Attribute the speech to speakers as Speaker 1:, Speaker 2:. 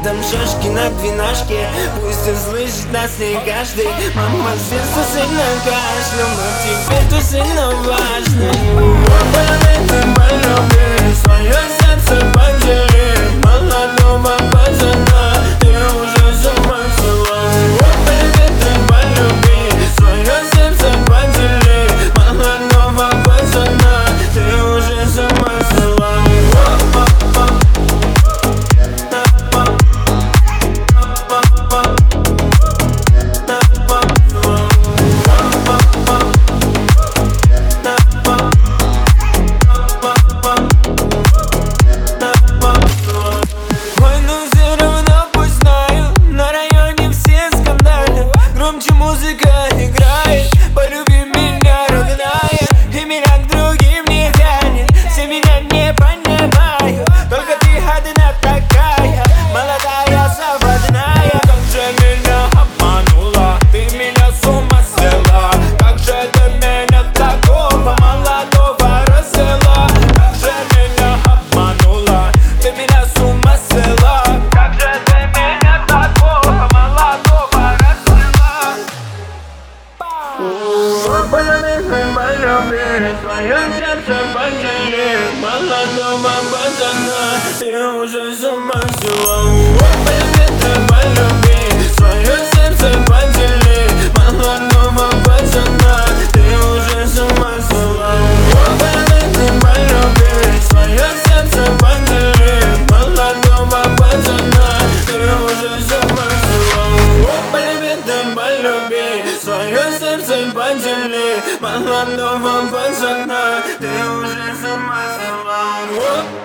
Speaker 1: там шашки на двенашке. Пусть услышит нас не каждый. Мама с детства сильно кашлял, но теперь ты сильно важный. Ты полюби свое сердце, подели молодого пацана. Ты уже сама взяла. Ты полюби свое сердце, подели молодого пацана. Ты уже сама взяла. Музыка играет, полюби меня, родная. И меня к другим не тянет, все меня не понимают. Только ты одна такая, молодая, заводная. Как же меня обманула, ты меня с ума свела. Как же ты меня такого молодого развела. Как же меня обманула, ты меня с ума свела. Как же ты меня такого молодого развела. Полюби свое сердце, подели молодого пацана. Ты уже с ума взяла. Полюби свое сердце, подели молодого пацана. Ты уже с ума взяла. Полюби свое сердце, подели молодого пацана. Ты уже с ума взяла. Полюби свое сердце, подели молодого пацана. Ты уже с ума взяла.